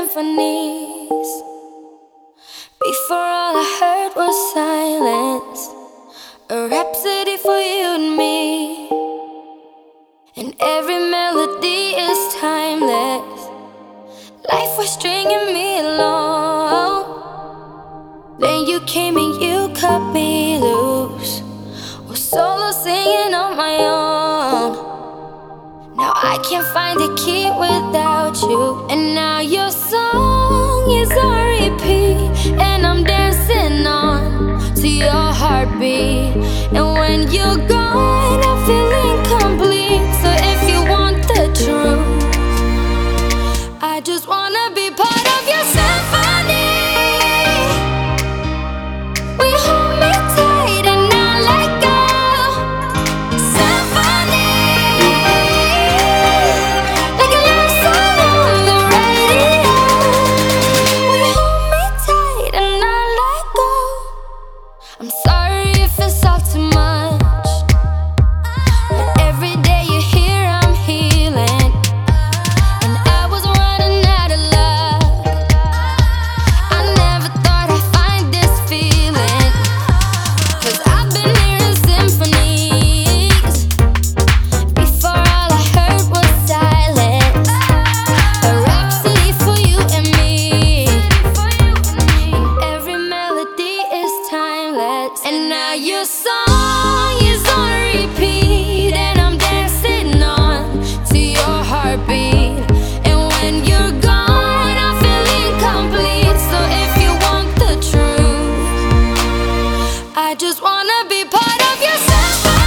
symphonies. Before all I heard was silence, a rhapsody for you and me. And every melody is timeless. Life was stringing me along. Then you came and you cut me loose. Was solo singing on my own. Now I can't find a key without you. And now your song is on repeat, and I'm dancing on to your heartbeat. And when you're gone, I feel incomplete. So if you want the truth, I just wanna be part of your symphony. We hold me tight and not let go. Symphony, like a love song on the radio. We hold me tight and not let go. I'm sorry if it's all too much, but every day you're here I'm healing. And I was running out of luck. I never thought I'd find this feeling, 'cause I've been hearing symphonies. Before all I heard was silence, a rhapsody for you and me. And every melody is timeless. And now your song is on repeat, and I'm dancing on to your heartbeat. And when you're gone, I feel incomplete. So if you want the truth, I just wanna be part of your symphony.